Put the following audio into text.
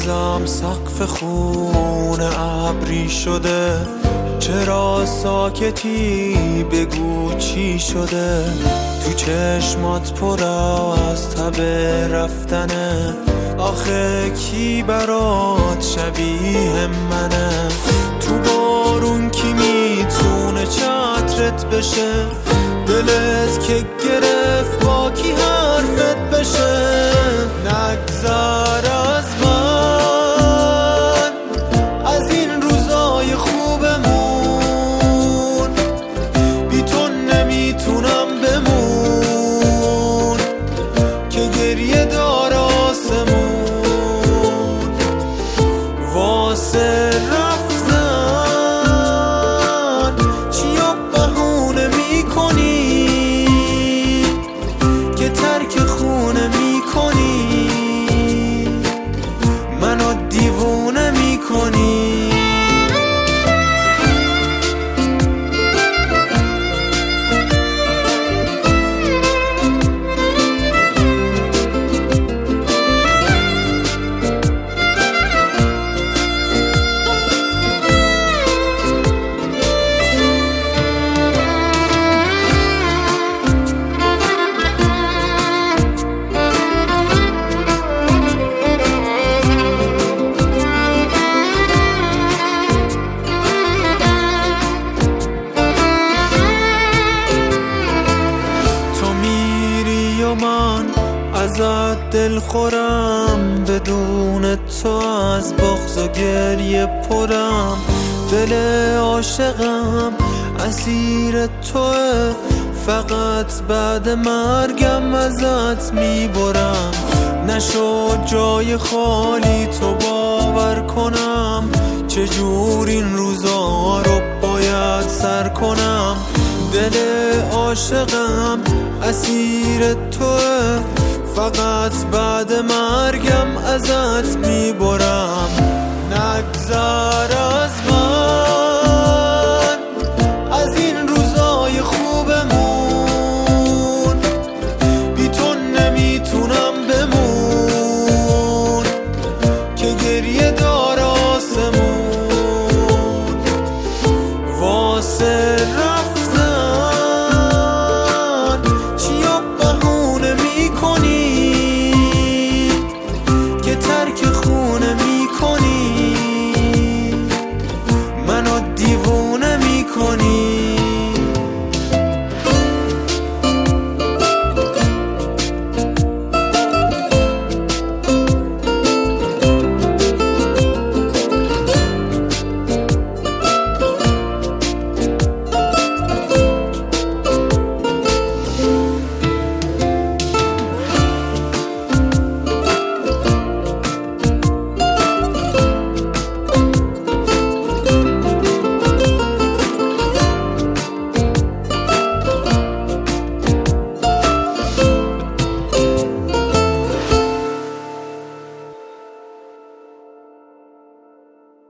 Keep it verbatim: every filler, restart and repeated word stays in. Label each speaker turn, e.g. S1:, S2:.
S1: مغزم سقف خونه ابری شده، چرا ساکتی بگو چی شده؟ تو چشمات پر از تب رفتنه، آخه کی برات شبیه منه؟ تو بارون کی میتونه چترت بشه؟ دلت که گرفت با کی حرفت بشه؟ نگذر از من، از این روزای خوبمون، بی تو نمیتونم بمون که گریه دار آسمون. واسه رفتن چیا بهونه میکنی که ترک خونه میکنی، منو دیوونه میکنی. من ازت دل خورم، بدون تو از بغض و گریه پرم. دل عاشقم اسیر توه، فقط بعد مرگم ازت میبرم. نشد جای خالی تو باور کنم، چجور این روزا رو باید سر کنم. دل عاشقم اسیر توه، فقط بعد مرگم ازت میبرم. نگذر از من،